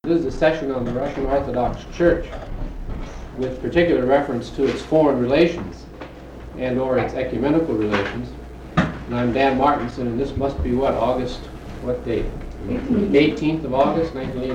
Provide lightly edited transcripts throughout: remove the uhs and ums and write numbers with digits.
This is a session on the Russian Orthodox Church with particular reference to its foreign relations and or its ecumenical relations. And I'm Dan Martinson, and this must be what, August, what date? 18th of August,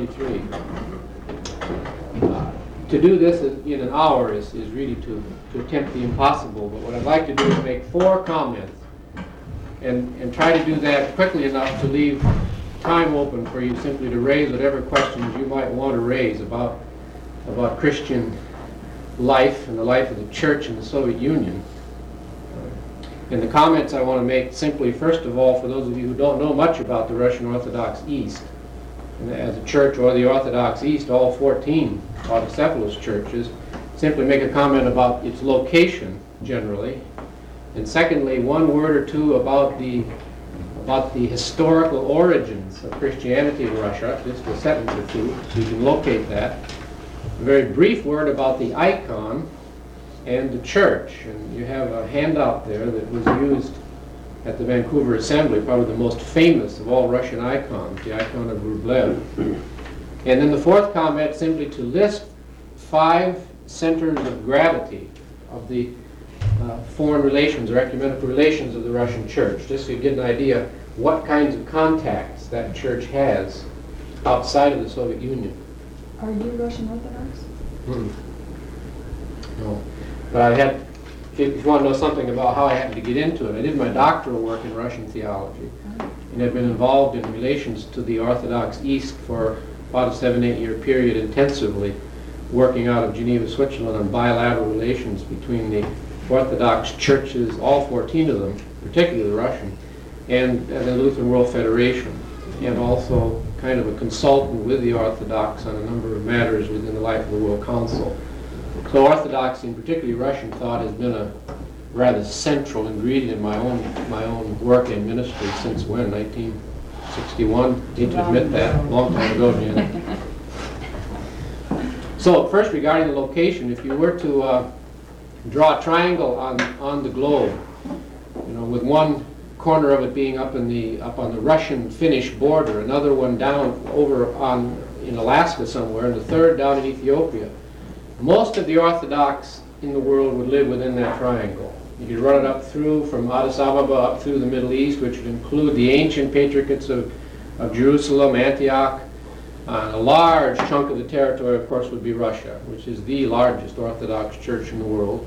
1983. To do this in an hour is really to attempt the impossible, but what I'd like to do is make 4 comments and try to do that quickly enough to leave time open for you simply to raise whatever questions you might want to raise about Christian life and the life of the church in the Soviet Union. And the comments I want to make simply, first of all, for those of you who don't know much about the Russian Orthodox East, and as a church or the Orthodox East, all 14 autocephalous churches, simply make a comment about its location generally. And secondly, one word or two about the historical origins of Christianity in Russia, just a sentence or two, so you can locate that. A very brief word about the icon and the church. And you have a handout there that was used at the Vancouver Assembly, probably the most famous of all Russian icons, the icon of Rublev. And then the 4th comment, simply to list 5 centers of gravity of the foreign relations or ecumenical relations of the Russian church, just so you get an idea what kinds of contacts that church has outside of the Soviet Union. Are you Russian Orthodox? No. But I had, if you want to know something about how I happened to get into it, I did my doctoral work in Russian theology and have been involved in relations to the Orthodox East for about a 7-8 year period intensively, working out of Geneva, Switzerland on bilateral relations between the Orthodox churches, all 14 of them, particularly the Russian, and the Lutheran World Federation, and also kind of a consultant with the Orthodox on a number of matters within the life of the World Council. So Orthodoxy, and particularly Russian thought, has been a rather central ingredient in my own work and ministry since when? 1961? I need to admit that, a long time ago, Jan. So first, regarding the location, if you were to draw a triangle on the globe, with one corner of it being up on the Russian-Finnish border, another one down over in Alaska somewhere, and the third down in Ethiopia. Most of the Orthodox in the world would live within that triangle. You could run it up through from Addis Ababa up through the Middle East, which would include the ancient patriarchates of Jerusalem, Antioch. A large chunk of the territory, of course, would be Russia, which is the largest Orthodox church in the world.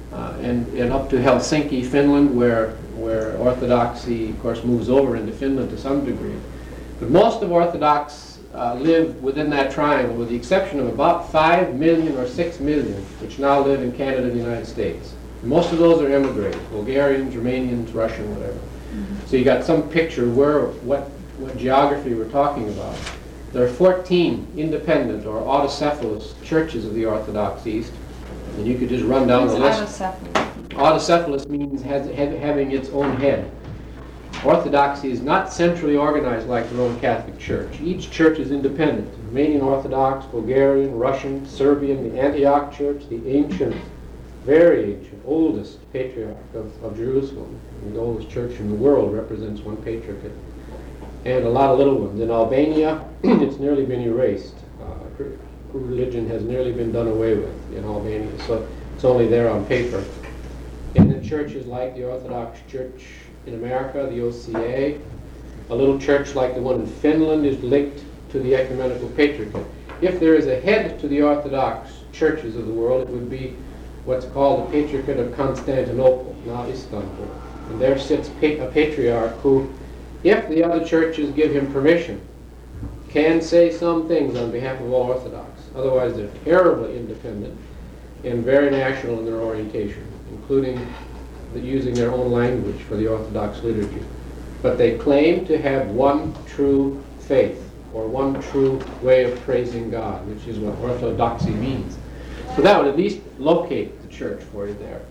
And up to Helsinki, Finland, where Orthodoxy, of course, moves over into Finland to some degree. But most of Orthodox live within that triangle, with the exception of about 5 million or 6 million, which now live in Canada and the United States. And most of those are immigrated, Bulgarians, Romanians, Russian, whatever. So you got some picture what geography we're talking about. There are 14 independent or autocephalous churches of the Orthodox East, and you could just run down the list. Autocephalous? Autocephalous means having its own head. Orthodoxy is not centrally organized like the Roman Catholic Church. Each church is independent. Romanian Orthodox, Bulgarian, Russian, Serbian, the Antioch Church, the ancient, very ancient, oldest patriarch of Jerusalem, the oldest church in the world, represents one patriarchate. And a lot of little ones. In Albania, it's nearly been erased. Religion has nearly been done away with in Albania, so it's only there on paper. And then churches like the Orthodox Church in America, the OCA, a little church like the one in Finland is linked to the ecumenical patriarchate. If there is a head to the Orthodox churches of the world, it would be what's called the Patriarchate of Constantinople, now Istanbul. And there sits a patriarch who, if the other churches give him permission, can say some things on behalf of all Orthodox. Otherwise, they're terribly independent and very national in their orientation, including using their own language for the Orthodox liturgy. But they claim to have one true faith, or one true way of praising God, which is what orthodoxy means. So that would at least locate the church for you there.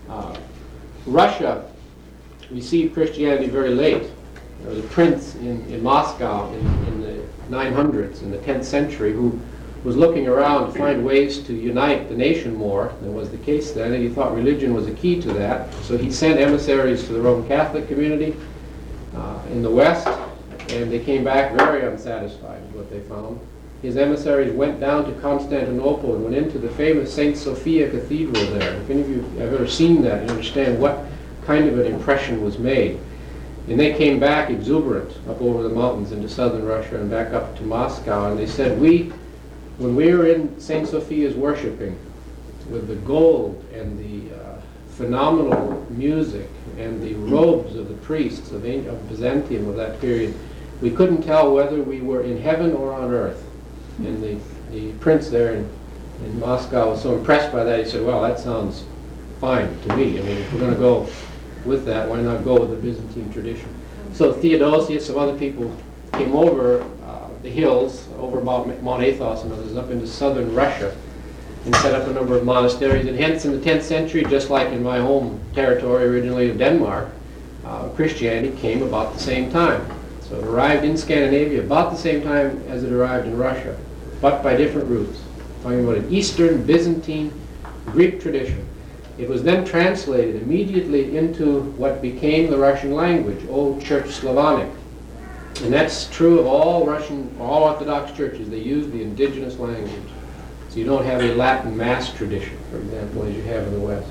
Russia received Christianity very late. There was a prince in Moscow in the 900s, in the 10th century, who was looking around to find ways to unite the nation more than was the case then, and he thought religion was a key to that. So he sent emissaries to the Roman Catholic community in the West, and they came back very unsatisfied with what they found. his emissaries went down to Constantinople and went into the famous St. Sophia Cathedral there. If any of you have ever seen that, you understand what kind of an impression was made. And they came back exuberant up over the mountains into southern Russia and back up to Moscow. And they said, when we were in St. Sophia's worshiping, with the gold and the phenomenal music and the robes of the priests of Byzantium of that period, we couldn't tell whether we were in heaven or on earth. And the prince there in Moscow was so impressed by that, he said, well, that sounds fine to me. I mean, if we're going to go with that, why not go with the Byzantine tradition? So Theodosius, some other people came over the hills, over Mount Athos and others, up into southern Russia, and set up a number of monasteries. And hence, in the 10th century, just like in my home territory originally of Denmark, Christianity came about the same time. So it arrived in Scandinavia about the same time as it arrived in Russia, but by different routes. Talking about an Eastern Byzantine Greek tradition. It was then translated immediately into what became the Russian language, Old Church Slavonic. And that's true of all Orthodox churches. They use the indigenous language. So you don't have a Latin Mass tradition, for example, as you have in the West.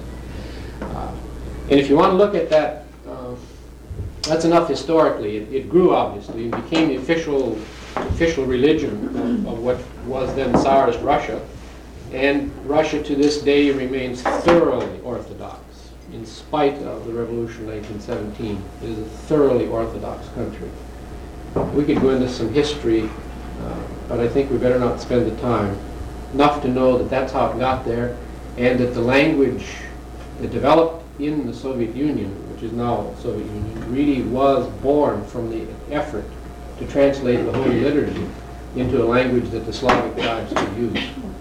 And if you want to look at that, that's enough historically. It grew, obviously, and became the official religion of what was then Tsarist Russia. And Russia to this day remains thoroughly Orthodox. In spite of the revolution in 1917, it is a thoroughly Orthodox country. We could go into some history, but I think we better not spend the time. Enough to know that that's how it got there, and that the language that developed in the Soviet Union, which is now Soviet Union, really was born from the effort to translate the Holy Liturgy into a language that the Slavic tribes could use.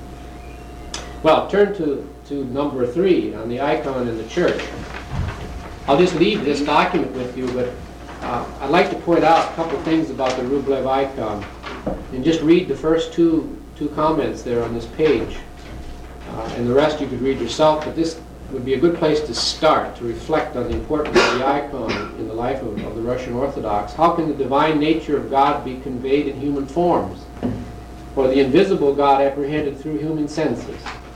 Well, turn to number 3 on the icon in the church. I'll just leave this document with you, but I'd like to point out a couple of things about the Rublev icon, and just read the first two comments there on this page. And the rest you could read yourself, but this would be a good place to start, to reflect on the importance of the icon in the life of the Russian Orthodox. How can the divine nature of God be conveyed in human forms, or the invisible God apprehended through human senses?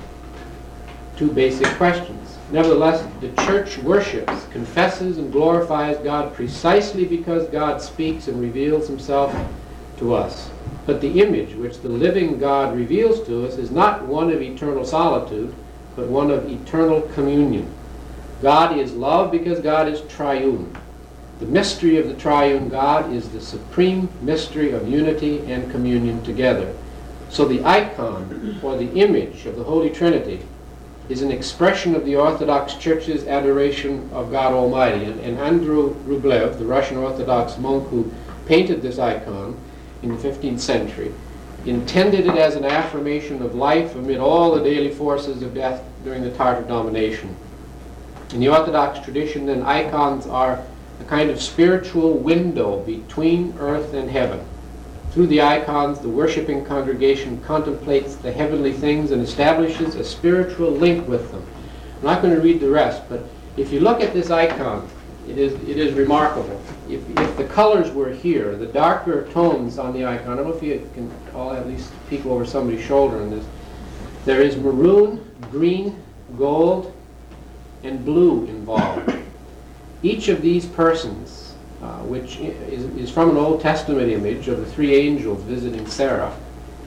Two basic questions. Nevertheless, the church worships, confesses, and glorifies God precisely because God speaks and reveals himself to us. But the image which the living God reveals to us is not one of eternal solitude, but one of eternal communion. God is love because God is triune. The mystery of the triune God is the supreme mystery of unity and communion together. So the icon, or the image of the Holy Trinity, is an expression of the Orthodox Church's adoration of God Almighty. And Andrew Rublev, the Russian Orthodox monk who painted this icon in the 15th century, intended it as an affirmation of life amid all the daily forces of death during the Tartar domination. In the Orthodox tradition, then, icons are a kind of spiritual window between earth and heaven. Through the icons, the worshiping congregation contemplates the heavenly things and establishes a spiritual link with them. I'm not going to read the rest, but if you look at this icon, it is remarkable. If the colors were here, the darker tones on the icon, I don't know if you can all at least peek over somebody's shoulder on this. There is maroon, green, gold, and blue involved. Each of these persons, which is from an Old Testament image of the 3 angels visiting Sarah,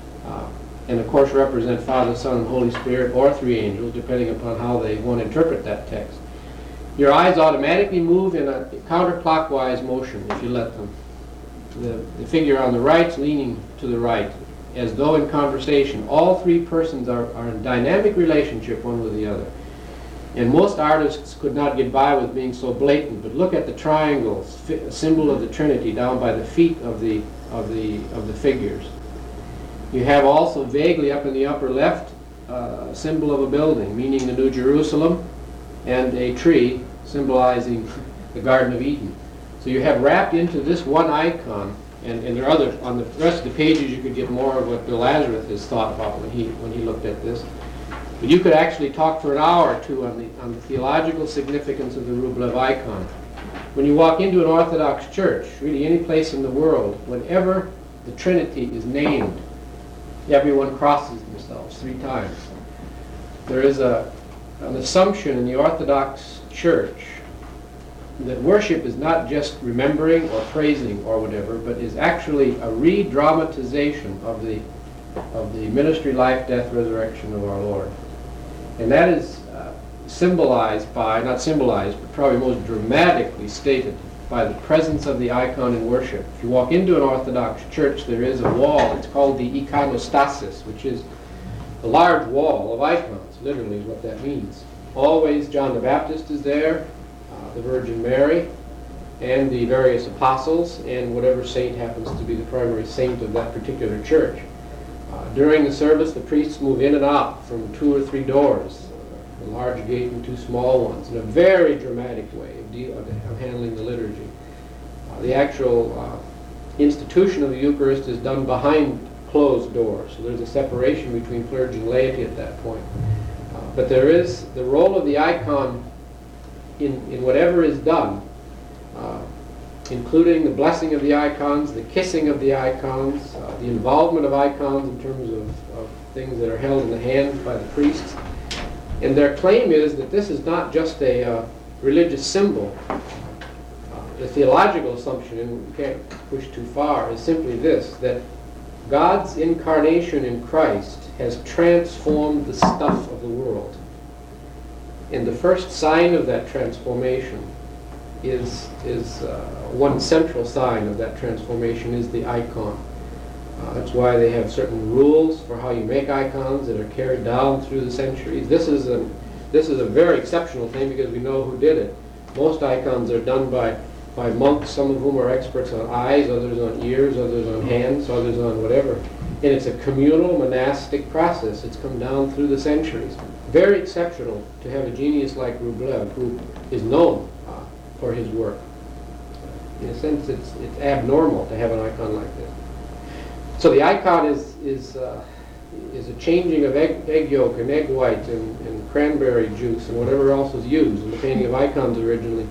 and of course represent Father, Son, and Holy Spirit, or 3 angels, depending upon how they want to interpret that text. Your eyes automatically move in a counterclockwise motion if you let them. The figure on the right is leaning to the right, as though in conversation. All 3 persons are in dynamic relationship one with the other. And most artists could not get by with being so blatant, but look at the triangles, symbol of the Trinity, down by the feet of the figures. You have also vaguely up in the upper left a symbol of a building, meaning the New Jerusalem, and a tree symbolizing the Garden of Eden. So you have wrapped into this one icon, and there are other, on the rest of the pages you could get more of what Bill Lazarus has thought about when he looked at this. But you could actually talk for an hour or two on the theological significance of the Rublev icon. When you walk into an Orthodox church, really any place in the world, whenever the Trinity is named, everyone crosses themselves 3 times. There is an assumption in the Orthodox Church that worship is not just remembering or praising or whatever, but is actually a re-dramatization of the ministry, life, death, resurrection of our Lord. And that is symbolized by, not symbolized, but probably most dramatically stated by the presence of the icon in worship. If you walk into an Orthodox church, there is a wall. It's called the iconostasis, which is a large wall of icons, literally is what that means. Always John the Baptist is there, the Virgin Mary, and the various apostles, and whatever saint happens to be the primary saint of that particular church. During the service, the priests move in and out from 2 or 3 doors, a large gate and 2 small ones, in a very dramatic way of handling the liturgy. The actual institution of the Eucharist is done behind closed doors, so there's a separation between clergy and laity at that point. But there is the role of the icon in whatever is done, including the blessing of the icons, the kissing of the icons, the involvement of icons in terms of things that are held in the hand by the priests. And their claim is that this is not just a religious symbol. The theological assumption, and we can't push too far, is simply this, that God's incarnation in Christ has transformed the stuff of the world. And the first sign of that transformation is one central sign of that transformation is the icon. That's why they have certain rules for how you make icons that are carried down through the centuries. This is a very exceptional thing because we know who did it. Most icons are done by monks, some of whom are experts on eyes, others on ears, others on hands, others on whatever. And it's a communal monastic process. It's come down through the centuries. Very exceptional to have a genius like Rublev, who is known for his work. In a sense, it's abnormal to have an icon like this. So the icon is a changing of egg yolk and egg white and cranberry juice and whatever else was used in the painting of icons originally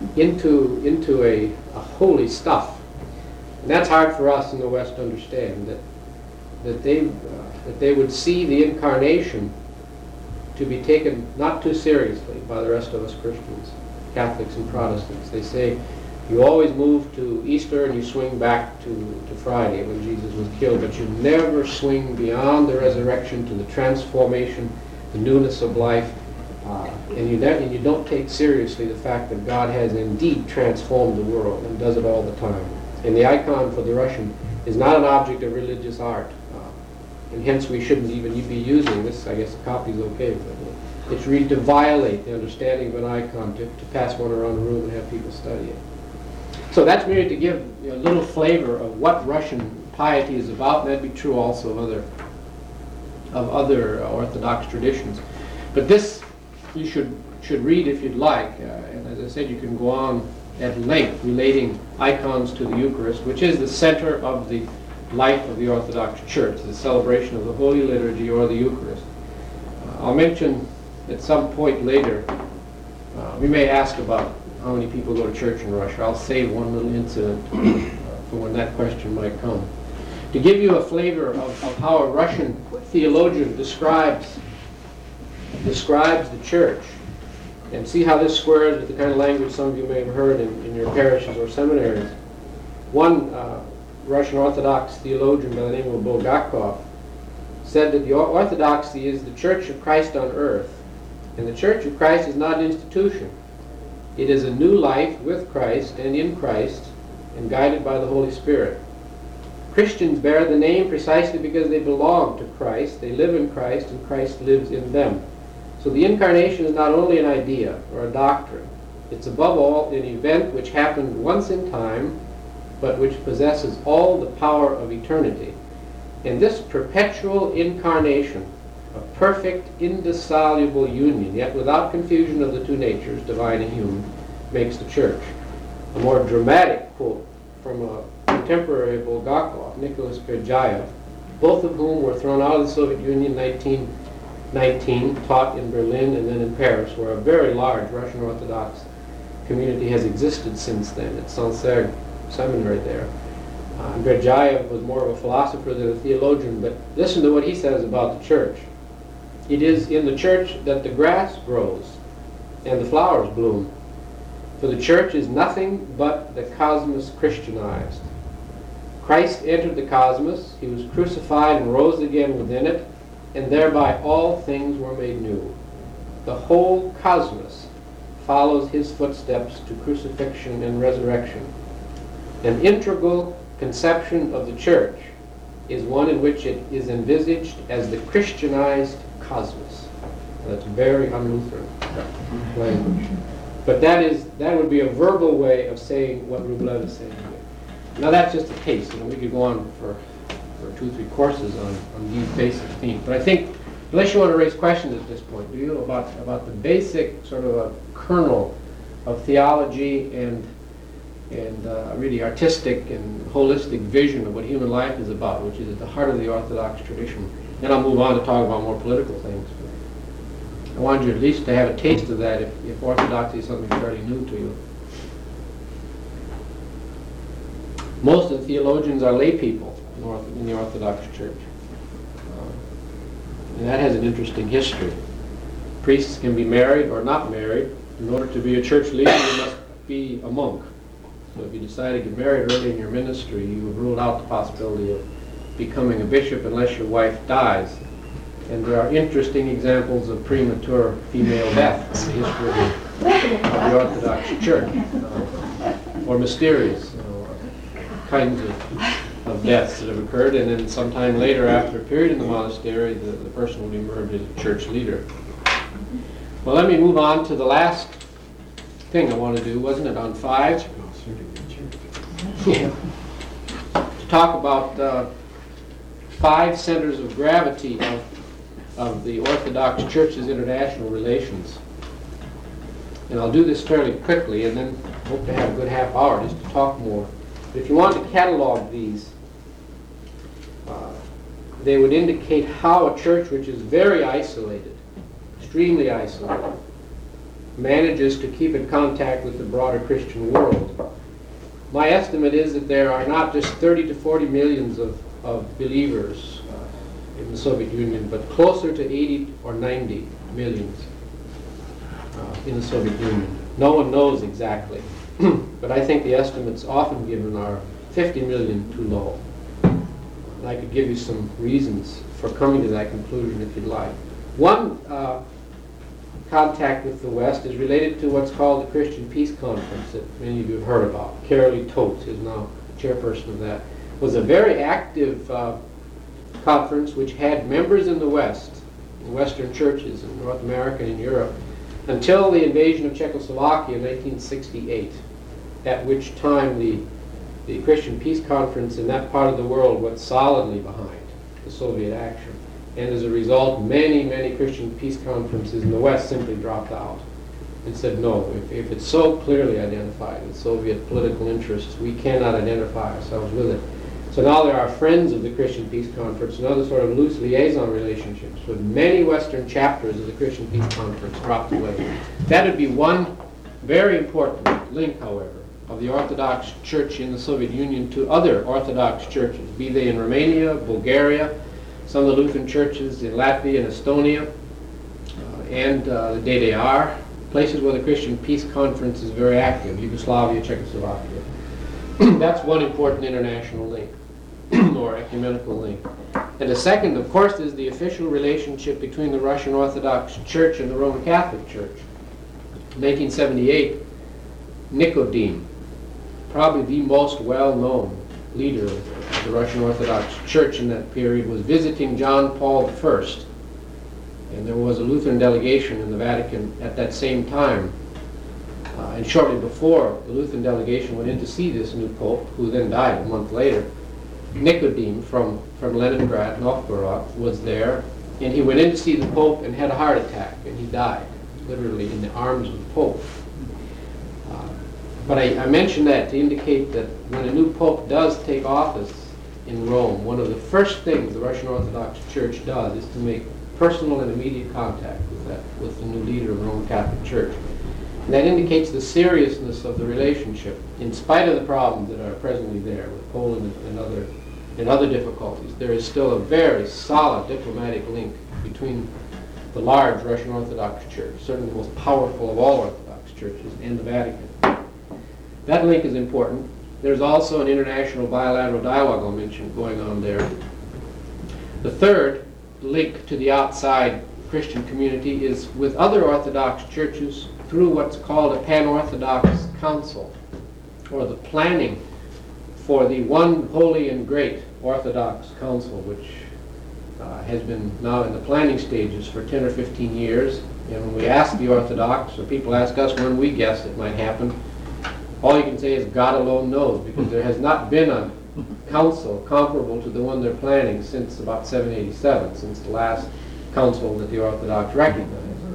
into a holy stuff. And that's hard for us in the West to understand, that they would see the incarnation to be taken not too seriously by the rest of us Christians, Catholics and Protestants. They say you always move to Easter and you swing back to Friday when Jesus was killed, but you never swing beyond the resurrection to the transformation, the newness of life, and you don't take seriously the fact that God has indeed transformed the world and does it all the time. And the icon for the Russian is not an object of religious art, and hence we shouldn't even be using this. I guess the copy is okay, but it's really to violate the understanding of an icon, to pass one around the room and have people study it. So that's merely to give a little flavor of what Russian piety is about, and that'd be true also of other Orthodox traditions. But this you should read if you'd like, and as I said, you can go on at length relating icons to the Eucharist, which is the center of the life of the Orthodox Church, the celebration of the Holy Liturgy or the Eucharist. I'll mention at some point later, we may ask about how many people go to church in Russia. I'll save one little incident for when that question might come. To give you a flavor of how a Russian theologian describes the church, and see how this squares with the kind of language some of you may have heard in your parishes or seminaries. One Russian Orthodox theologian by the name of Bulgakov said that the Orthodoxy is the Church of Christ on earth, and the Church of Christ is not an institution. It is a new life with Christ and in Christ and guided by the Holy Spirit. Christians bear the name precisely because they belong to Christ, they live in Christ, and Christ lives in them. So the incarnation is not only an idea or a doctrine, it's above all an event which happened once in time, but which possesses all the power of eternity. And this perpetual incarnation, a perfect, indissoluble union, yet without confusion of the two natures, divine and human, makes the church. A more dramatic quote from a contemporary of Bulgakov, Nicholas Berdyaev, both of whom were thrown out of the Soviet Union in 1919, taught in Berlin and then in Paris, where a very large Russian Orthodox community has existed since then at Sancerre Seminary there. Gurdjieff was more of a philosopher than a theologian, but listen to what he says about the church. It is in the church that the grass grows and the flowers bloom. For the church is nothing but the cosmos Christianized. Christ entered the cosmos, he was crucified and rose again within it, and thereby all things were made new. The whole cosmos follows his footsteps to crucifixion and resurrection. An integral conception of the church is one in which it is envisaged as the Christianized cosmos. That's very un-Lutheran language. But that would be a verbal way of saying what Rublev is saying here. Now that's just a taste. We could go on for 2-3 courses on these basic themes. But I think, unless you want to raise questions at this point, do you, about the basic sort of a kernel of theology and really artistic and holistic vision of what human life is about, which is at the heart of the Orthodox tradition. Then I'll move on to talk about more political things. I wanted you at least to have a taste of that if Orthodoxy is something fairly new to you. Most of the theologians are lay people in the Orthodox Church. And that has an interesting history. Priests can be married or not married. In order to be a church leader, you must be a monk. So if you decide to get married early in your ministry, you have ruled out the possibility of becoming a bishop unless your wife dies. And there are interesting examples of premature female death in the history of the Orthodox Church, or mysterious kinds of deaths that have occurred, and then sometime later, after a period in the monastery, the person will emerge as a church leader. Well, let me move on to the last thing I want to do, wasn't it, on 5? Yeah. To talk about 5 centers of gravity of the Orthodox Church's international relations. And I'll do this fairly quickly, and then hope to have a good half hour just to talk more. But if you want to catalog these, they would indicate how a church which is very isolated, extremely isolated, manages to keep in contact with the broader Christian world. My estimate is that there are not just 30 to 40 millions of believers in the Soviet Union, but closer to 80 or 90 millions in the Soviet Union. No one knows exactly, but I think the estimates often given are 50 million too low. And I could give you some reasons for coming to that conclusion if you'd like. One contact with the West is related to what's called the Christian Peace Conference that many of you have heard about. Carolee Totes is now chairperson of that. It was a very active conference which had members in the West, in Western churches in North America and in Europe, until the invasion of Czechoslovakia in 1968, at which time the Christian Peace Conference in that part of the world went solidly behind the Soviet action. And as a result, many, many Christian peace conferences in the West simply dropped out and said, no, if it's so clearly identified with Soviet political interests, we cannot identify ourselves with it. So now there are friends of the Christian Peace Conference and other sort of loose liaison relationships with many Western chapters of the Christian Peace Conference dropped away. That would be one very important link, however, of the Orthodox Church in the Soviet Union to other Orthodox churches, be they in Romania, Bulgaria, some of the Lutheran churches in Latvia and Estonia, and the DDR, places where the Christian Peace Conference is very active, Yugoslavia, Czechoslovakia. That's one important international link, or ecumenical link. And the second, of course, is the official relationship between the Russian Orthodox Church and the Roman Catholic Church. In 1978, Nicodim, probably the most well-known leader of the Russian Orthodox Church in that period, was visiting John Paul I. And there was a Lutheran delegation in the Vatican at that same time. And shortly before the Lutheran delegation went in to see this new pope, who then died a month later, Nicodim from Leningrad, Novgorod, was there. And he went in to see the pope and had a heart attack, and he died, literally in the arms of the pope. But I mention that to indicate that when a new pope does take office in Rome, one of the first things the Russian Orthodox Church does is to make personal and immediate contact with the new leader of the Roman Catholic Church. And that indicates the seriousness of the relationship, in spite of the problems that are presently there with Poland and other difficulties. There is still a very solid diplomatic link between the large Russian Orthodox Church, certainly the most powerful of all Orthodox churches, and the Vatican. That link is important. There's also an international bilateral dialogue I'll mention going on there. The third link to the outside Christian community is with other Orthodox churches through what's called a Pan-Orthodox Council, or the planning for the one holy and great Orthodox Council, which has been now in the planning stages for 10 or 15 years. And when we ask the Orthodox, or people ask us when we guess it might happen, all you can say is God alone knows, because there has not been a council comparable to the one they're planning since about 787, since the last council that the Orthodox recognized.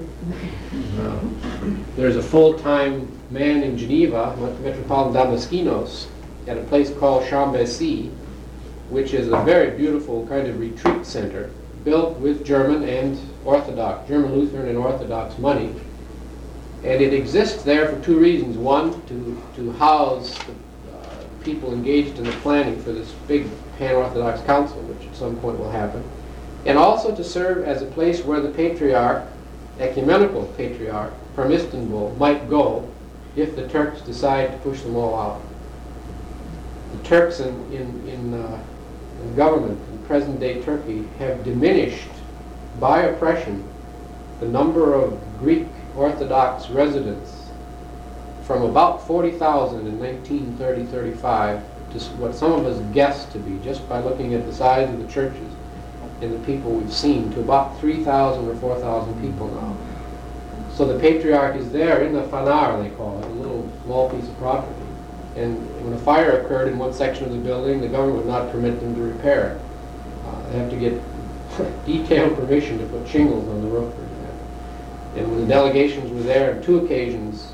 There's a full-time man in Geneva, Metropolitan Damaskinos, at a place called Chambéry, which is a very beautiful kind of retreat center, built with German Lutheran and Orthodox money. And it exists there for two reasons. One, to house the people engaged in the planning for this big Pan-Orthodox Council, which at some point will happen, and also to serve as a place where the patriarch, ecumenical patriarch from Istanbul, might go if the Turks decide to push them all out. The Turks in government in present-day Turkey have diminished by oppression the number of Greek Orthodox residents from about 40,000 in 1930-35 to what some of us guess to be, just by looking at the size of the churches and the people we've seen, to about 3,000 or 4,000 people now. So the patriarch is there in the fanar, they call it, a little small piece of property. And when a fire occurred in one section of the building, the government would not permit them to repair it. They have to get detailed permission to put shingles on the roof. And when the delegations were there on two occasions,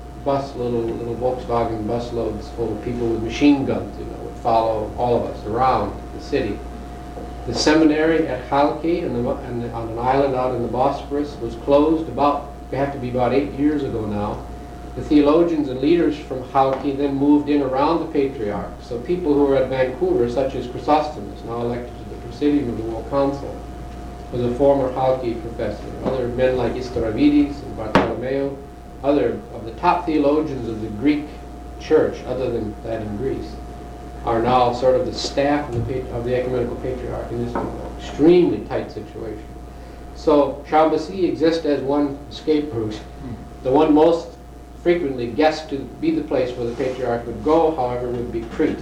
little Volkswagen bus loads full of people with machine guns, would follow all of us around the city. The seminary at Halki on an island out in the Bosphorus was closed about 8 years ago now. The theologians and leaders from Halki then moved in around the patriarch. So people who were at Vancouver, such as Chrysostom, now elected to the Presidium of the World Council, was a former Halki professor. Other men like Istaravides and Bartolomeo, other of the top theologians of the Greek church, other than that in Greece, are now sort of the staff of the ecumenical patriarch in Istanbul. Extremely tight situation. So Chambéry exists as one escape route. The one most frequently guessed to be the place where the patriarch would go, however, would be Crete,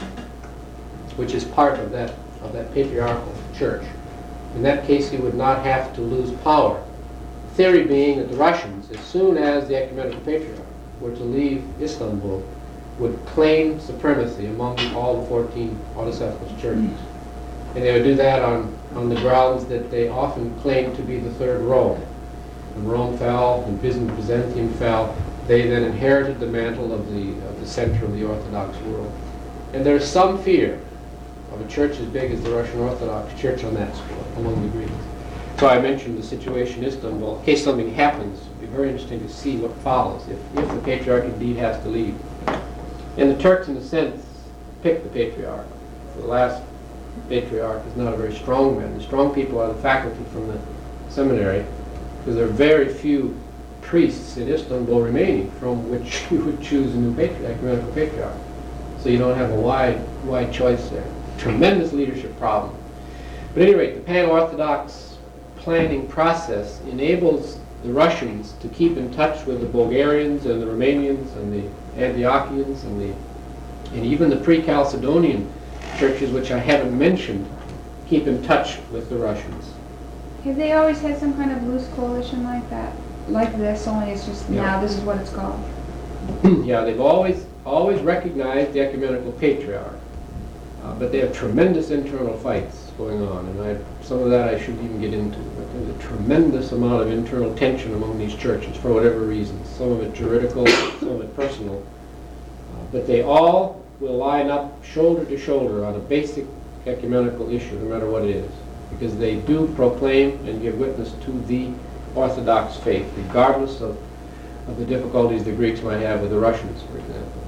which is part of that patriarchal church. In that case, he would not have to lose power. Theory being that the Russians, as soon as the ecumenical patriarch were to leave Istanbul, would claim supremacy among all the 14 autocephalous churches. And they would do that on the grounds that they often claimed to be the third Rome. When Rome fell and Byzantium fell, they then inherited the mantle of the center of the Orthodox world. And there's some fear of a church as big as the Russian Orthodox Church on that score among the Greeks. So I mentioned the situation in Istanbul. In case something happens, it would be very interesting to see what follows if the patriarch indeed has to leave. And the Turks, in a sense, picked the patriarch. The last patriarch is not a very strong man. The strong people are the faculty from the seminary, because there are very few priests in Istanbul remaining from which you would choose a new ecumenical patriarch. So you don't have a wide choice there. Tremendous leadership problem. But at any rate, the Pan-Orthodox planning process enables the Russians to keep in touch with the Bulgarians and the Romanians and the Antiochians and even the pre-Chalcedonian churches, which I haven't mentioned, keep in touch with the Russians. Have they always had some kind of loose coalition like that? Like this, only it's just now this is what it's called. Yeah, they've always recognized the ecumenical patriarch, but they have tremendous internal fights going on, and some of that I shouldn't even get into. But there's a tremendous amount of internal tension among these churches for whatever reasons. Some of it juridical, some of it personal, but they all will line up shoulder to shoulder on a basic ecumenical issue, no matter what it is, because they do proclaim and give witness to the Orthodox faith, regardless of of the difficulties the Greeks might have with the Russians, for example.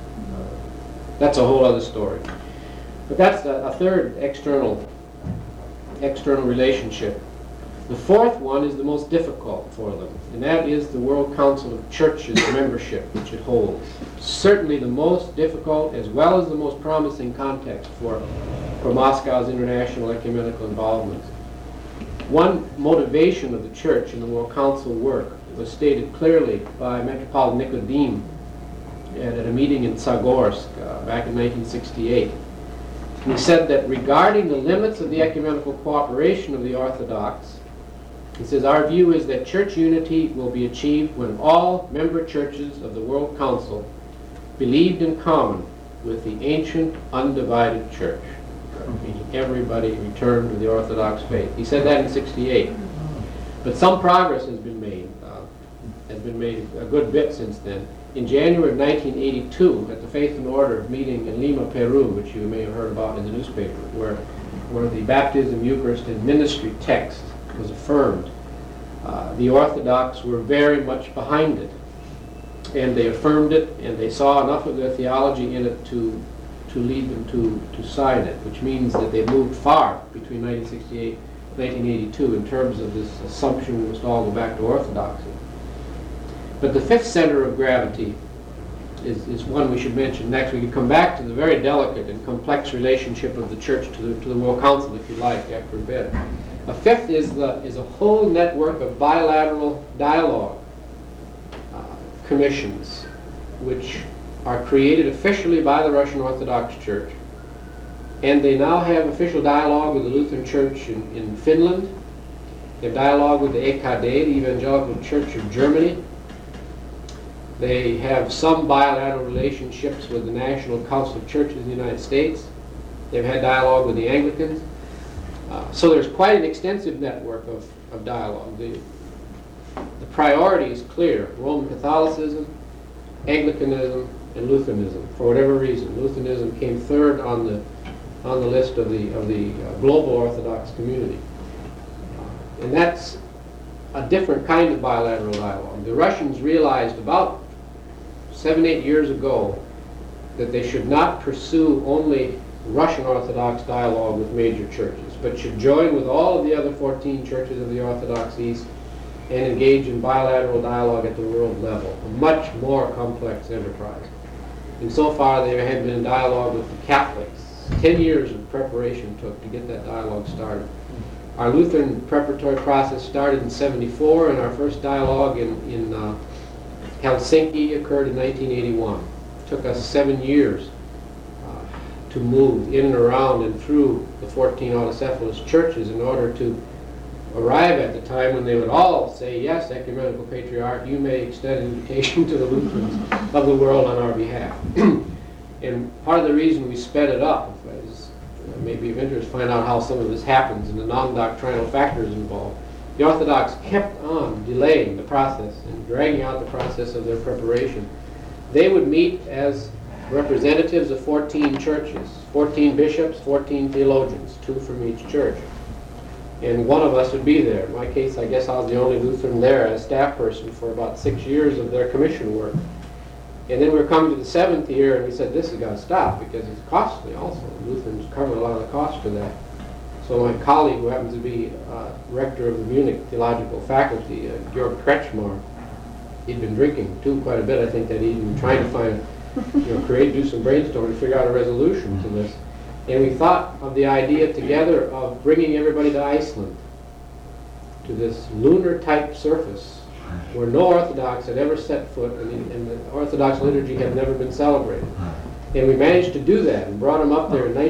That's a whole other story. But that's a third external relationship. The fourth one is the most difficult for them, and that is the World Council of Churches membership, which it holds. Certainly the most difficult as well as the most promising context for Moscow's international ecumenical involvement. One motivation of the Church in the World Council work was stated clearly by Metropolitan Nicodim at a meeting in Zagorsk back in 1968. And he said that regarding the limits of the ecumenical cooperation of the Orthodox, he says, our view is that church unity will be achieved when all member churches of the World Council believed in common with the ancient undivided church, meaning everybody returned to the Orthodox faith. He said that in 1968. But some progress has been made a good bit since then. In January of 1982, at the Faith and Order meeting in Lima, Peru, which you may have heard about in the newspaper, where the baptism, Eucharist, and ministry text was affirmed, the Orthodox were very much behind it. And they affirmed it, and they saw enough of their theology in it to lead them to sign it, which means that they moved far between 1968 and 1982 in terms of this assumption we must all go back to Orthodoxy. But the fifth center of gravity is one we should mention next. We could come back to the very delicate and complex relationship of the Church to the World Council, if you like, after a bit. A fifth is a whole network of bilateral dialogue commissions, which are created officially by the Russian Orthodox Church. And they now have official dialogue with the Lutheran Church in Finland. They have dialogue with the EKD, the Evangelical Church of Germany. They have some bilateral relationships with the National Council of Churches in the United States. They've had dialogue with the Anglicans. So there's quite an extensive network of dialogue. The priority is clear: Roman Catholicism, Anglicanism, and Lutheranism. For whatever reason, Lutheranism came third on the list of the global Orthodox community, and that's a different kind of bilateral dialogue. The Russians realized about 7-8 years ago that they should not pursue only Russian Orthodox dialogue with major churches, but should join with all of the other 14 churches of the Orthodox East and engage in bilateral dialogue at the world level, a much more complex enterprise. And so far they have been in dialogue with the Catholics. 10 years of preparation took to get that dialogue started. Our Lutheran preparatory process started in 1974, and our first dialogue in Helsinki occurred in 1981. It took us 7 years to move in and around and through the 14 autocephalous churches in order to arrive at the time when they would all say, yes, Ecumenical Patriarch, you may extend an invitation to the Lutherans of the world on our behalf. And part of the reason we sped it up is maybe of interest to find out how some of this happens and the non-doctrinal factors involved. The Orthodox kept on delaying the process and dragging out the process of their preparation. They would meet as representatives of 14 churches, 14 bishops, 14 theologians, 2 from each church. And one of us would be there. In my case, I guess I was the only Lutheran there as staff person for about 6 years of their commission work. And then we were coming to the 7th year, and we said, this has got to stop because it's costly also. Lutherans covered a lot of the cost for that. So my colleague, who happens to be rector of the Munich Theological Faculty, Georg Kretschmar, he'd been drinking too quite a bit, I think, that evening, trying to find, do some brainstorming to figure out a resolution to this. And we thought of the idea together of bringing everybody to Iceland, to this lunar-type surface where no Orthodox had ever set foot, and the Orthodox liturgy had never been celebrated. And we managed to do that and brought them up there in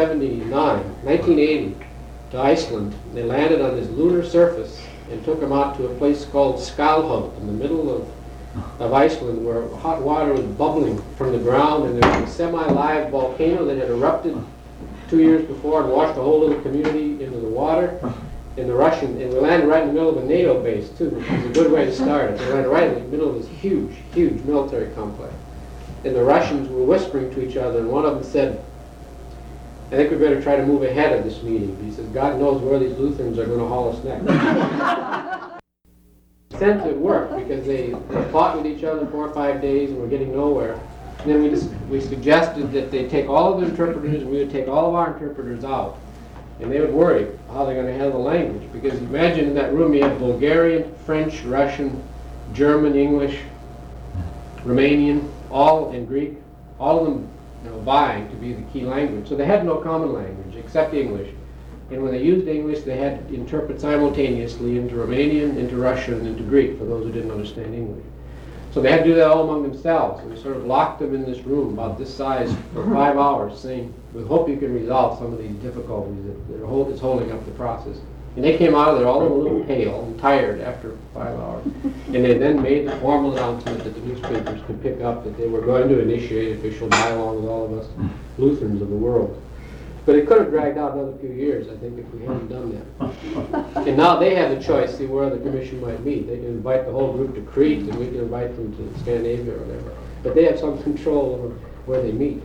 1980 to Iceland. They landed on this lunar surface and took them out to a place called Skalholt in the middle of Iceland, where hot water was bubbling from the ground, and there was a semi-live volcano that had erupted 2 years before and washed a whole little community into the water. And we landed right in the middle of a NATO base too, which was a good way to start it. We landed right in the middle of this huge, huge military complex. And the Russians were whispering to each other, and one of them said, I think we better try to move ahead of this meeting. He says, God knows where these Lutherans are going to haul us next. sense it worked because they fought with each other 4 or 5 days and were getting nowhere. And then we suggested that they take all of the interpreters and we would take all of our interpreters out. And they would worry how they're going to handle the language. Because imagine in that room you have Bulgarian, French, Russian, German, English, Romanian, all in Greek, all of them vying to be the key language. So they had no common language except English. And when they used English, they had to interpret simultaneously into Romanian, into Russian, and into Greek for those who didn't understand English. So they had to do that all among themselves. And we sort of locked them in this room about this size for 5 hours, saying, we hope you can resolve some of these difficulties that is holding up the process. And they came out of there all a little pale and tired after 5 hours. And they then made the formal announcement that the newspapers could pick up that they were going to initiate official dialogue with all of us Lutherans of the world. But it could have dragged out another few years, I think, if we hadn't done that. And now they have the choice, see where the commission might meet. They can invite the whole group to Crete, and we can invite them to Scandinavia or whatever. But they have some control over where they meet.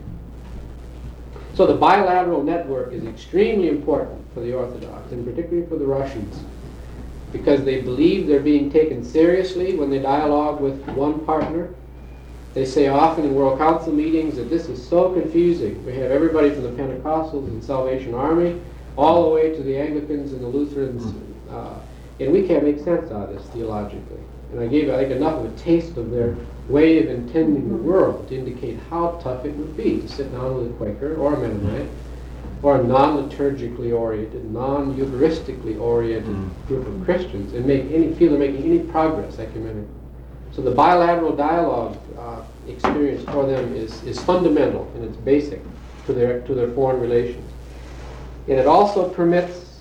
So the bilateral network is extremely important for the Orthodox, and particularly for the Russians, because they believe they're being taken seriously when they dialogue with one partner. They say often in World Council meetings that this is so confusing. We have everybody from the Pentecostals and Salvation Army all the way to the Anglicans and the Lutherans, and we can't make sense out of this theologically. And I gave, I think, enough of a taste of their way of intending the world to indicate how tough it would be to sit down with a Quaker or a Mennonite or a non-liturgically oriented, non-Eucharistically oriented group of Christians and feel they're making any progress ecumenically. So the bilateral dialogue experience for them is fundamental and it's basic to their foreign relations. And it also permits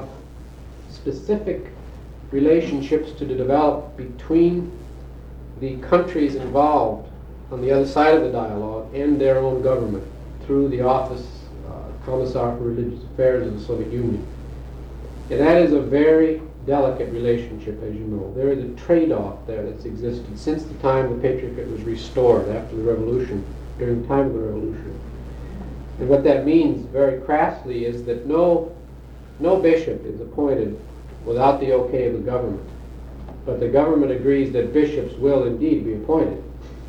specific relationships to develop between the countries involved on the other side of the dialogue and their own government through the Office Commissar for Religious Affairs of the Soviet Union. And that is a very delicate relationship, as you know. There is a trade-off there that's existed since the time the Patriarchate was restored after the Revolution, during the time of the Revolution. And what that means, very crassly, is that no bishop is appointed without the okay of the government. But the government agrees that bishops will indeed be appointed.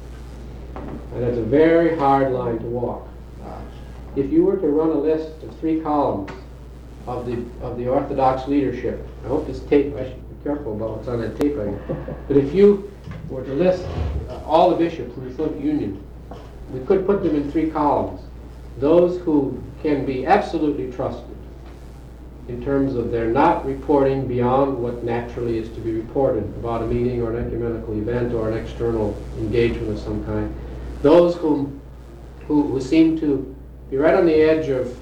And that's a very hard line to walk. If you were to run a list of 3 columns of the Orthodox leadership, I hope this tape, I should be careful about what's on that tape right now, but if you were to list all the bishops in the Soviet Union, we could put them in 3 columns. Those who can be absolutely trusted in terms of their not reporting beyond what naturally is to be reported about a meeting or an ecumenical event or an external engagement of some kind. Those who seem to be right on the edge of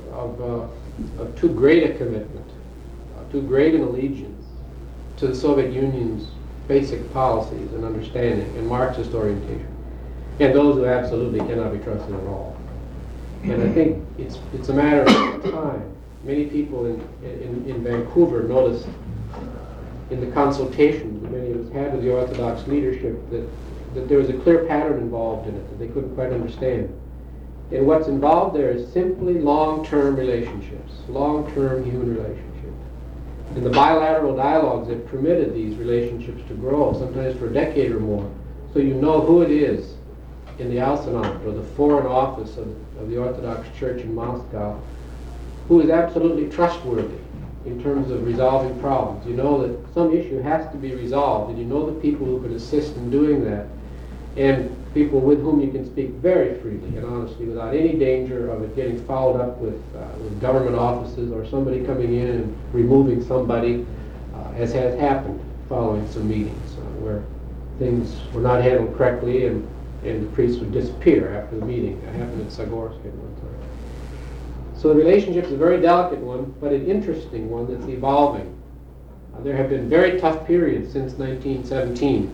too great a commitment, too great an allegiance to the Soviet Union's basic policies and understanding and Marxist orientation, and those who absolutely cannot be trusted at all. And I think it's a matter of time. Many people in Vancouver noticed in the consultations that many of us had with the Orthodox leadership that there was a clear pattern involved in it that they couldn't quite understand. And what's involved there is simply long-term relationships, long-term human relationships. And the bilateral dialogues have permitted these relationships to grow, sometimes for a decade or more. So you know who it is in the Alsanat, or the Foreign Office of the Orthodox Church in Moscow, who is absolutely trustworthy in terms of resolving problems. You know that some issue has to be resolved, and you know the people who can assist in doing that, and people with whom you can speak very freely and honestly without any danger of it getting fouled up with government offices or somebody coming in and removing somebody, as has happened following some meetings where things were not handled correctly and the priest would disappear after the meeting. That happened at Zagorsk at one time. So the relationship is a very delicate one, but an interesting one that's evolving. There have been very tough periods since 1917.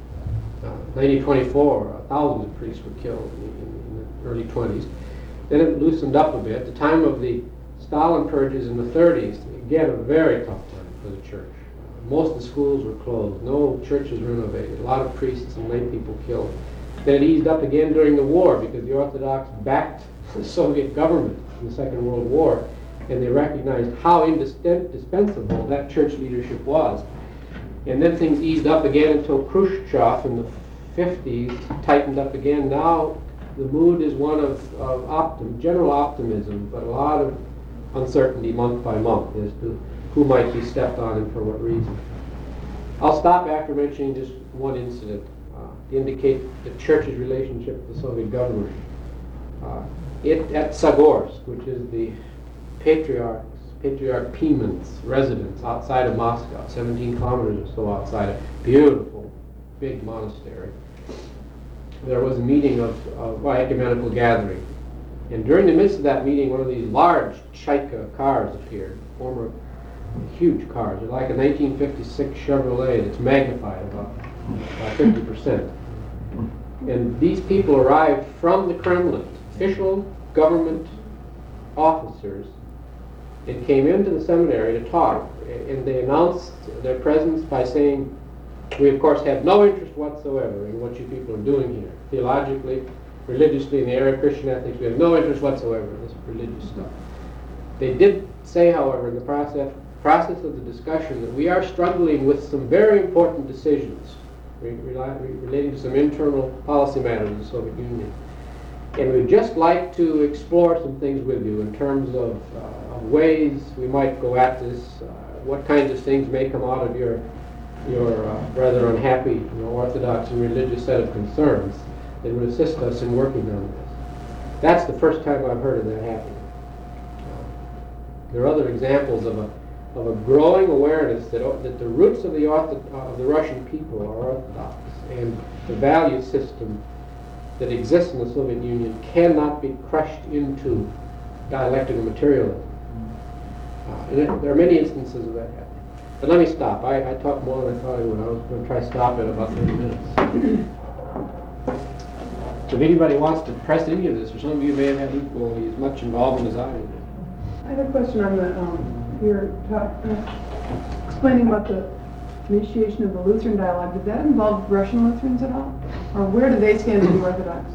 1924, thousands of priests were killed in the early 20s. Then it loosened up a bit. The time of the Stalin purges in the 30s, again, a very tough time for the church. Most of the schools were closed. No churches renovated. A lot of priests and lay people killed. Then it eased up again during the war because the Orthodox backed the Soviet government in the Second World War, and they recognized how indispensable that church leadership was. And then things eased up again until Khrushchev in the 50s tightened up again. Now the mood is one of general optimism, but a lot of uncertainty month by month as to who might be stepped on and for what reason. I'll stop after mentioning just one incident to indicate the church's relationship with the Soviet government. At Zagorsk, which is the Patriarch Pimen's residence outside of Moscow, 17 kilometers or so outside, a beautiful, big monastery, there was a meeting of ecumenical gathering. And during the midst of that meeting, one of these large Chaika cars appeared, former huge cars. They're like a 1956 Chevrolet that's magnified about 50%. And these people arrived from the Kremlin, official government officers, and came into the seminary to talk. And they announced their presence by saying, we of course have no interest whatsoever in what you people are doing here. Theologically, religiously, in the area of Christian ethics, we have no interest whatsoever in this religious stuff. They did say, however, in the process of the discussion that we are struggling with some very important decisions relating to some internal policy matters in the Soviet Union. And we'd just like to explore some things with you in terms of ways we might go at this, what kinds of things may come out of your rather unhappy, orthodox and religious set of concerns that would assist us in working on this. That's the first time I've heard of that happening. There are other examples of a growing awareness that the roots of the Russian people are Orthodox, and the value system that exists in the Soviet Union cannot be crushed into dialectical materialism. And there are many instances of that happening. But let me stop. I talked more than I thought I would. I was going to try to stop at about 30 minutes. So if anybody wants to press any of this, or some of you may have had equally as much involvement as I did. I have a question on your talk, explaining about the initiation of the Lutheran dialogue. Did that involve Russian Lutherans at all? Or where do they stand in the Orthodox?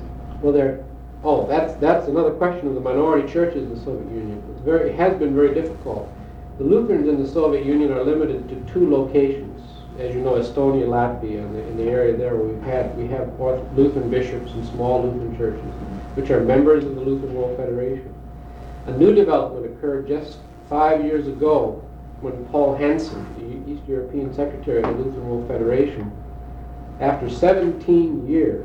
Well, that's another question of the minority churches in the Soviet Union. It has been very difficult. The Lutherans in the Soviet Union are limited to 2 locations. As you know, Estonia, Latvia, in the area there where we have Lutheran bishops and small Lutheran churches, which are members of the Lutheran World Federation. A new development occurred just 5 years ago when Paul Hansen, the East European Secretary of the Lutheran World Federation, after 17 years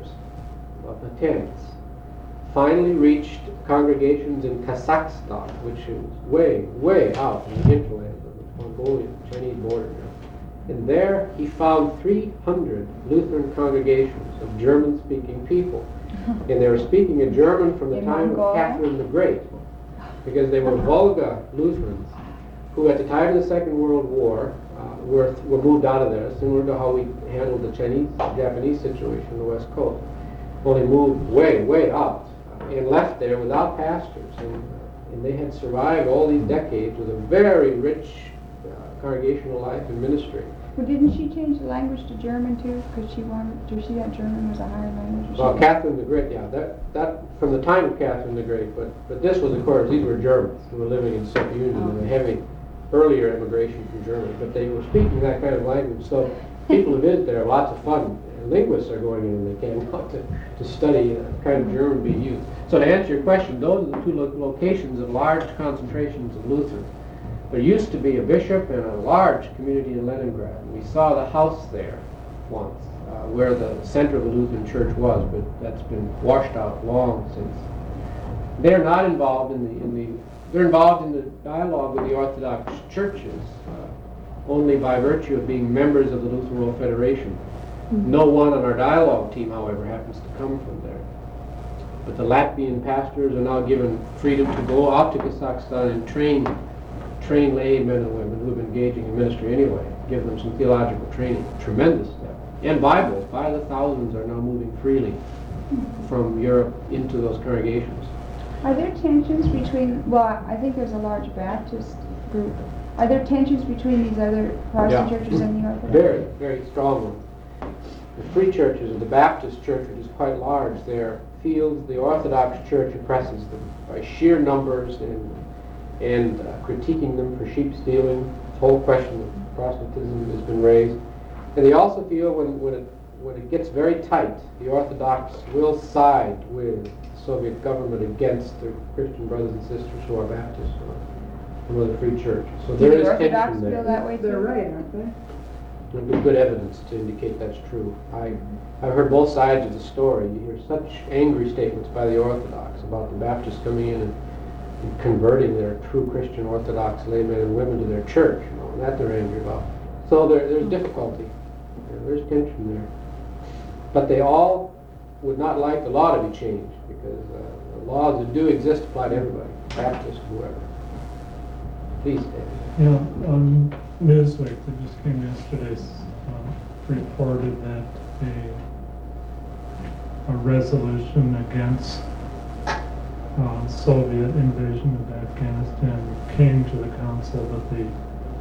of attempts, finally reached congregations in Kazakhstan, which is way, way out in the hinterlands of the Mongolian-Chinese border now. And there he found 300 Lutheran congregations of German-speaking people. And they were speaking in German from the time of Catherine the Great, because they were Volga Lutherans who at the time of the Second World War were moved out of there, similar to how we handled the Chinese-Japanese situation on the West Coast. Only moved way, way out and left there without pastors. And they had survived all these decades with a very rich congregational life and ministry. Well, didn't she change the language to German too? Because she thought German was a higher language? Well, Catherine the Great, yeah, that from the time of Catherine the Great, but this was, of course, these were Germans who were living in the Soviet Union and a heavy earlier immigration from Germany, but they were speaking that kind of language. So people who visit there have lots of fun. Linguists are going in and they came out to study the kind of German being used. So to answer your question, those are the 2 locations of large concentrations of Lutherans. There used to be a bishop and a large community in Leningrad. We saw the house there once, where the center of the Lutheran Church was, but that's been washed out long since. They're not involved they're involved in the dialogue with the Orthodox churches, only by virtue of being members of the Lutheran World Federation. No one on our dialogue team, however, happens to come from there. But the Latvian pastors are now given freedom to go out to Kazakhstan and train lay men and women who have been engaging in ministry anyway, give them some theological training. Tremendous step. And Bibles, by the thousands, are now moving freely from Europe into those congregations. Are there tensions between, well, I think there's a large Baptist group. Are there tensions between these other Protestant churches and the Orthodox? Very, very strong ones. The free churches, or the Baptist church, which is quite large there, feels the Orthodox Church oppresses them by sheer numbers and critiquing them for sheep stealing. The whole question of protestantism has been raised. And they also feel when it gets very tight, the Orthodox will side with the Soviet government against their Christian brothers and sisters who are Baptists or from other free churches. So there is Orthodox tension feel there. that way They're too? right, aren't they? There's good evidence to indicate that's true. I've heard both sides of the story. You hear such angry statements by the Orthodox about the Baptists coming in and converting their true Christian Orthodox laymen and women to their church, and that they're angry about. So there's difficulty. There's tension there. But they all would not like the law to be changed because the laws that do exist apply to everybody, Baptist, whoever. Please, David. Yeah, Newsweek that just came yesterday reported that a resolution against Soviet invasion of Afghanistan came to the council, but the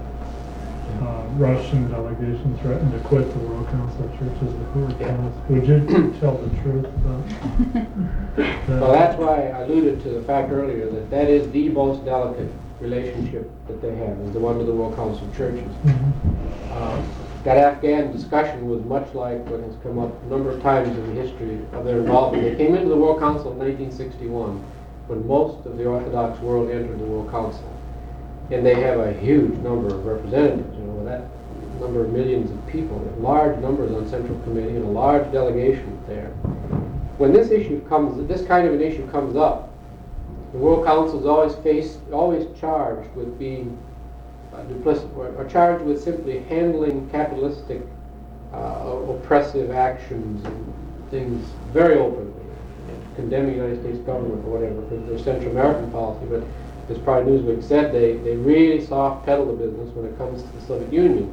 Russian delegation threatened to quit the World Council of Churches if it were passed. Would you tell the truth about that? Well, that's why I alluded to the fact earlier that is the most delicate relationship that they have, is the one to the World Council of Churches. That Afghan discussion was much like what has come up a number of times in the history of their involvement. They came into the World Council in 1961, when most of the Orthodox world entered the World Council. And they have a huge number of representatives, that number of millions of people, large numbers on Central Committee and a large delegation there. When this kind of an issue comes up, the World Council is always charged with being duplicit, or charged with simply handling capitalistic, oppressive actions and things very openly, condemning the United States government or whatever for their Central American policy. But as probably Newsweek said, they really soft pedal the business when it comes to the Soviet Union.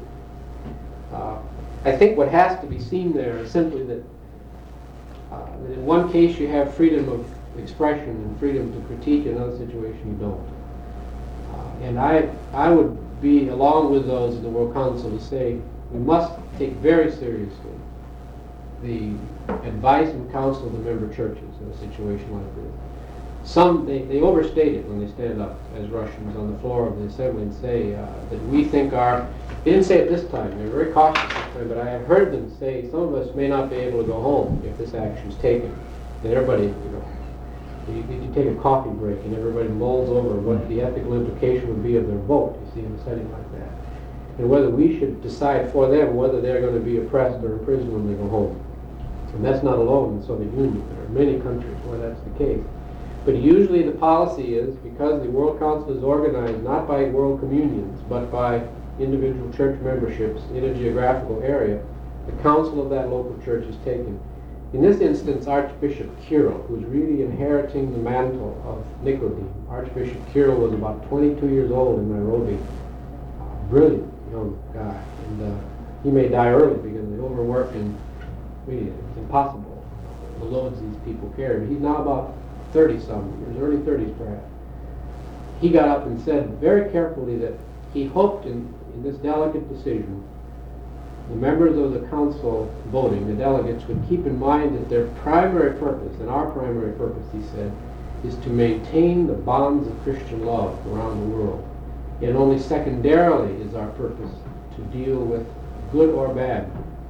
I think what has to be seen there is simply that in one case you have freedom of expression and freedom to critique, in another situation you don't. And I would be along with those in the World Council to say we must take very seriously the advice and counsel of the member churches in a situation like this. Some, they overstate it when they stand up as Russians on the floor of the assembly and say that we think they didn't say it this time, they were very cautious this time, but I have heard them say some of us may not be able to go home if this action is taken. And everybody, you take a coffee break and everybody mulls over what the ethical implication would be of their vote, you see, in a setting like that. And whether we should decide for them whether they're going to be oppressed or imprisoned when they go home. And that's not alone in the Soviet Union. There are many countries where that's the case. But usually the policy is, because the World Council is organized not by world communions, but by individual church memberships in a geographical area, the counsel of that local church is taken. In this instance, Archbishop Kirill, who's really inheriting the mantle of Nicodeme. Archbishop Kirill was about 22 years old in Nairobi. Brilliant young guy. And he may die early because they overwork and really it's impossible, the loads these people carry. But he's now about 30-some years, early 30s perhaps. He got up and said very carefully that he hoped in this delicate decision, the members of the council voting, the delegates, would keep in mind that their primary purpose, and our primary purpose, he said, is to maintain the bonds of Christian love around the world. And only secondarily is our purpose to deal with good or bad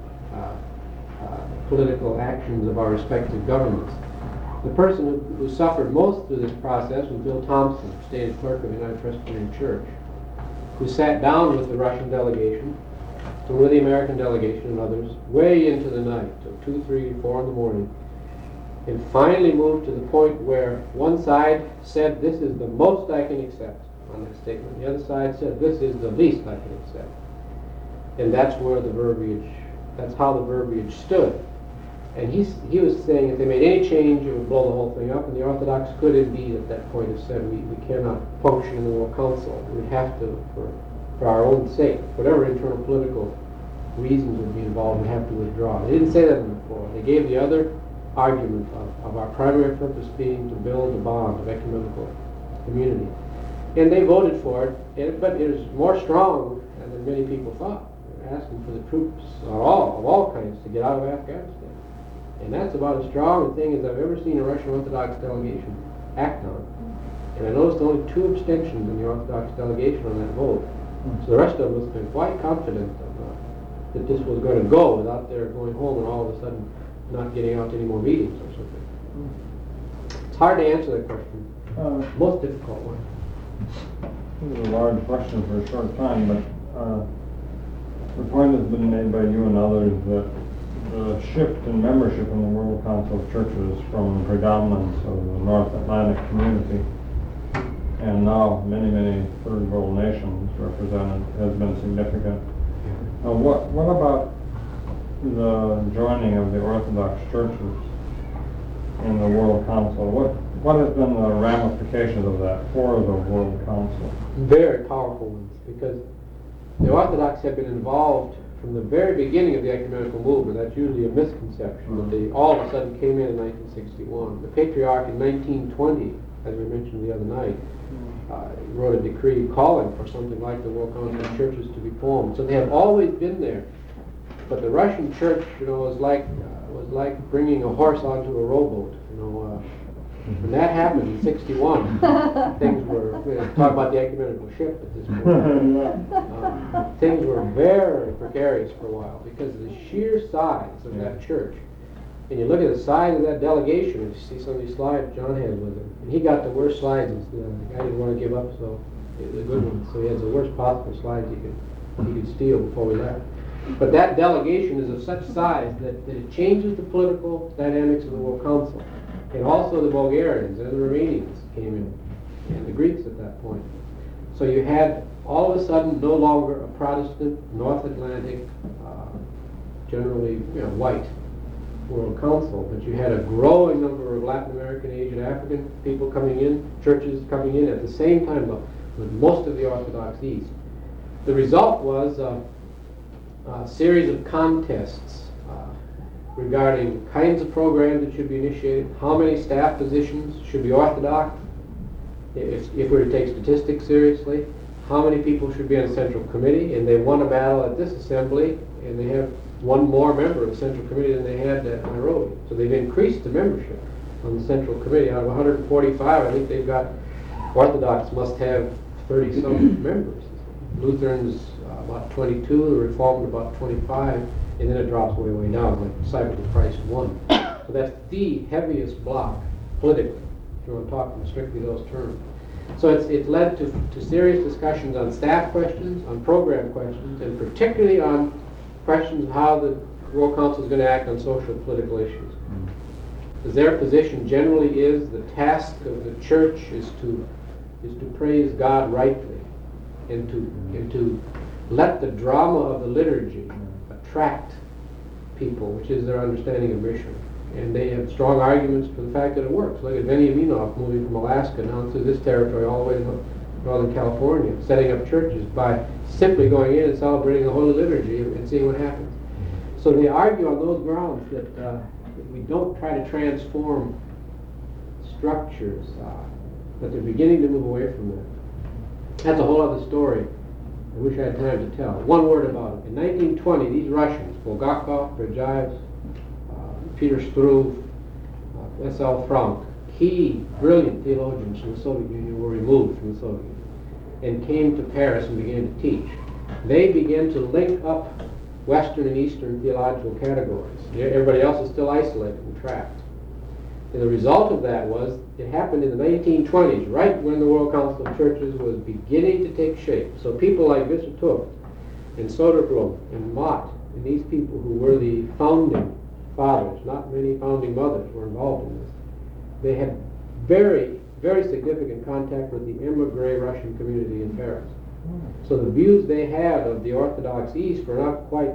political actions of our respective governments. The person who suffered most through this process was Bill Thompson, stated clerk of the United Presbyterian Church, who sat down with the Russian delegation, and with the American delegation and others, way into the night, till 2, 3, 4 in the morning, and finally moved to the point where one side said, this is the most I can accept on that statement. The other side said, this is the least I can accept. And that's where that's how the verbiage stood. And he was saying if they made any change, it would blow the whole thing up, and the Orthodox could indeed at that point have said we cannot function in the World Council. We have to, for our own sake, whatever internal political reasons would be involved, we have to withdraw. They didn't say that in the floor. They gave the other argument of our primary purpose being to build a bond of ecumenical community. And they voted for it, but it was more strong than many people thought. They were asking for the troops of all kinds to get out of Afghanistan. And that's about as strong a thing as I've ever seen a Russian Orthodox delegation act on. And I noticed only 2 abstentions in the Orthodox delegation on that vote. So the rest of us have been quite confident that this was going to go without their going home and all of a sudden not getting out to any more meetings or something. It's hard to answer that question. Most difficult one. This is a large question for a short time, but the point has been made by you and others that the shift in membership in the World Council of Churches from the predominance of the North Atlantic community and now many, many third world nations represented has been significant. What about the joining of the Orthodox churches in the World Council? What has been the ramifications of that for the World Council? Very powerful ones, because the Orthodox have been involved from the very beginning of the ecumenical movement. That's usually a misconception, that they all of a sudden came in 1961. The Patriarch in 1920, as we mentioned the other night, wrote a decree calling for something like the World Council of Churches to be formed. So they have always been there. But the Russian church, was like bringing a horse onto a rowboat. When that happened in '61, things were, talk about the ecumenical ship at this point. Things were very precarious for a while because of the sheer size of that church. And you look at the size of that delegation, and you see some of these slides John had with him. And he got the worst slides. The guy didn't want to give up, so the good ones. So he has the worst possible slides he could steal before we left. But that delegation is of such size that it changes the political dynamics of the World Council. And also the Bulgarians and the Romanians came in, and the Greeks at that point. So you had all of a sudden no longer a Protestant, North Atlantic, generally white World Council, but you had a growing number of Latin American, Asian, African people coming in, churches coming in at the same time with most of the Orthodox East. The result was a series of contests regarding kinds of programs that should be initiated, how many staff positions should be Orthodox, if we were to take statistics seriously, how many people should be on a central committee, and they won a battle at this assembly, and they have one more member of the central committee than they had at Nairobi. So they've increased the membership on the central committee. Out of 145, I think they've got, Orthodox must have 30-some members. Lutherans about 22, the Reformed about 25, and then it drops way down, like Cyprus of Christ 1. So that's the heaviest block politically, if you want to talk in strictly those terms. So it's led to serious discussions on staff questions, on program questions, and particularly on questions of how the World Council is going to act on social and political issues. Because their position generally is the task of the church is to praise God rightly and to let the drama of the liturgy attract people, which is their understanding of mission. And they have strong arguments for the fact that it works. Look at Veniaminoff moving from Alaska down through this territory all the way to Northern California, setting up churches by simply going in and celebrating the Holy Liturgy and seeing what happens. So they argue on those grounds that we don't try to transform structures, but they're beginning to move away from that. That's a whole other story. I wish I had time to tell. One word about it. In 1920, these Russians, Bulgakov, Berdyaev, Peter Struve, S.L. Frank, key, brilliant theologians from the Soviet Union were removed from the Soviet Union and came to Paris and began to teach. They began to link up Western and Eastern theological categories. Everybody else is still isolated and trapped. And the result of that was, it happened in the 1920s, right when the World Council of Churches was beginning to take shape. So people like Visser-Tuft and Soderblom and Mott and these people who were the founding fathers, not many founding mothers were involved in this. They had very, very significant contact with the emigre Russian community in Paris. So the views they had of the Orthodox East were not quite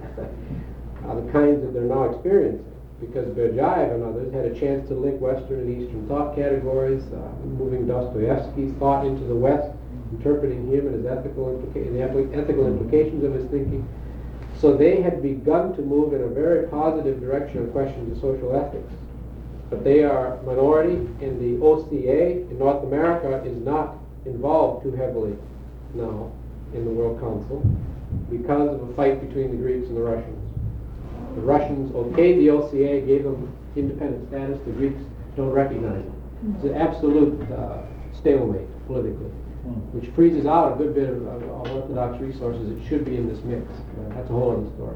the kinds that they're now experiencing, because Berdyaev and others had a chance to link Western and Eastern thought categories, moving Dostoevsky's thought into the West, interpreting him and his ethical implications of his thinking. So they had begun to move in a very positive direction on questions of social ethics. But they are minority, and the OCA in North America is not involved too heavily now in the World Council because of a fight between the Greeks and the Russians. The Russians okayed the OCA, gave them independent status. The Greeks don't recognize it. It's an absolute stalemate politically. which freezes out a good bit of Orthodox resources that should be in this mix. That's a whole other story.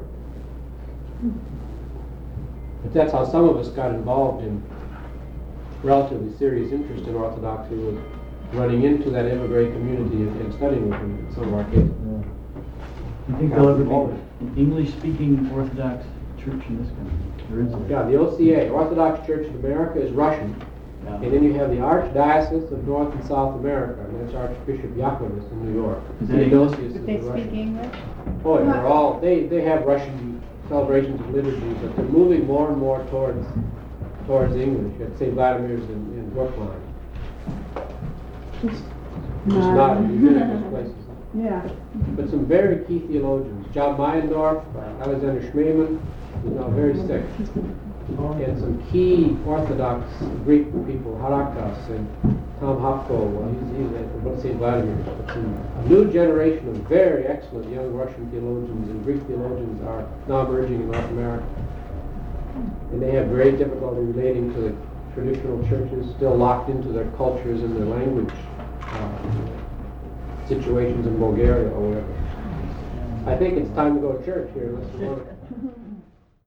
But that's how some of us got involved in relatively serious interest in Orthodoxy, was running into that immigrant community and studying with them in some of our cases. Do you think there'll ever be an English-speaking Orthodox church in this country? Or is there? Yeah, the OCA, Orthodox Church in America, is Russian. Yeah. And then you have the Archdiocese of North and South America, and that's Archbishop Yakovlevich in New York. Is that English? Theodosius But is they the speak Russian. English? Oh, and they're all, they have Russian celebrations of liturgy, but they're moving more and more towards English at St. Vladimir's in Brookline. Just It's not, you've been in those places. Yeah. But some very key theologians, John Meyendorf, Alexander Schmemann, who's now very sick, and some key Orthodox Greek people, Harakas and Tom Hopko, he's at St. Vladimir's. But a new generation of very excellent young Russian theologians and Greek theologians are now emerging in North America. And they have great difficulty relating to the traditional churches, still locked into their cultures and their language situations in Bulgaria or whatever. I think it's time to go to church here. Let's